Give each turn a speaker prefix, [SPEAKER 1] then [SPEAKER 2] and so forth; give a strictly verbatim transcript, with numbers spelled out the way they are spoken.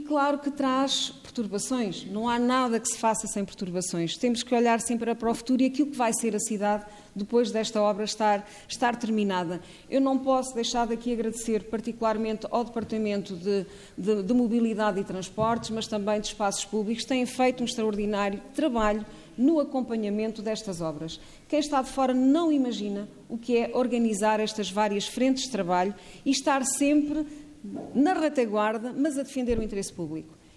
[SPEAKER 1] claro que traz perturbações. Não há nada que se faça sem perturbações. Temos que olhar sempre para o futuro e aquilo que vai ser a cidade depois desta obra estar, estar terminada. Eu não posso deixar de aqui agradecer particularmente ao Departamento de, de, de Mobilidade e Transportes, mas também de Espaços Públicos, que têm feito um extraordinário trabalho no acompanhamento destas obras. Quem está de fora não imagina o que é organizar estas várias frentes de trabalho e estar sempre na retaguarda, mas a defender o interesse público.